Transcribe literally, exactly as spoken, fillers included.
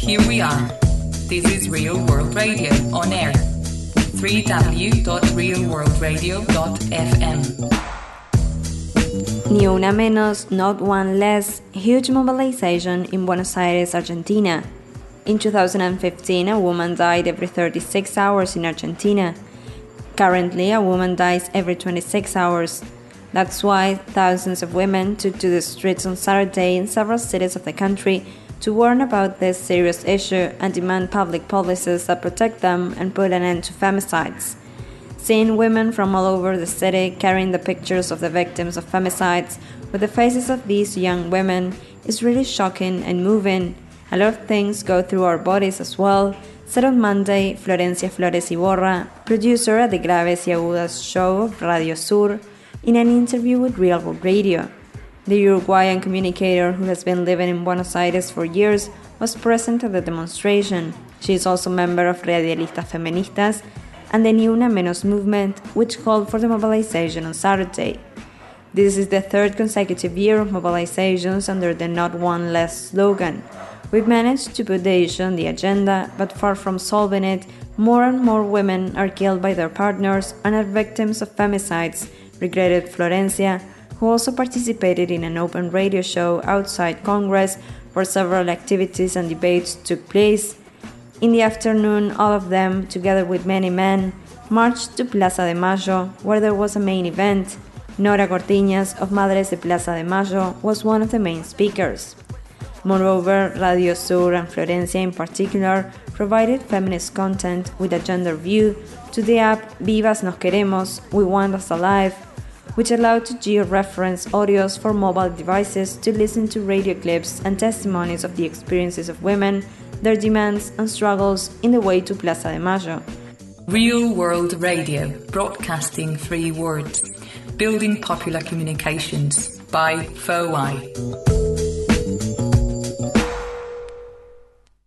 Here we are. This is Real World Radio on air. w w w dot real world radio dot f m. Ni una menos, not one less, huge mobilization in Buenos Aires, Argentina. In two thousand fifteen, a woman died every thirty-six hours in Argentina. Currently, a woman dies every twenty-six hours. That's why thousands of women took to the streets on Saturday in several cities of the country to warn about this serious issue and demand public policies that protect them and put an end to femicides. Seeing women from all over the city carrying the pictures of the victims of femicides with the faces of these young women is really shocking and moving. A lot of things go through our bodies as well, said on Monday Florencia Flores Iborra, producer at the Graves y Agudas show of Radio Sur, in an interview with Real World Radio. The Uruguayan communicator, who has been living in Buenos Aires for years, was present at the demonstration. She is also a member of Radialistas Feministas and the Ni Una Menos movement, which called for the mobilization on Saturday. This is the third consecutive year of mobilizations under the Not One Less slogan. We've managed to put the issue on the agenda, but far from solving it, more and more women are killed by their partners and are victims of femicides, regretted Florencia, who also participated in an open radio show outside Congress where several activities and debates took place. In the afternoon, all of them, together with many men, marched to Plaza de Mayo, where there was a main event. Nora Cortiñas of Madres de Plaza de Mayo was one of the main speakers. Moreover, Radio Sur and Florencia in particular provided feminist content with a gender view to the app Vivas Nos Queremos, We Want Us Alive, which allowed to geo-reference audios for mobile devices to listen to radio clips and testimonies of the experiences of women, their demands and struggles in the way to Plaza de Mayo. Real World Radio, broadcasting three words, building popular communications by F O I.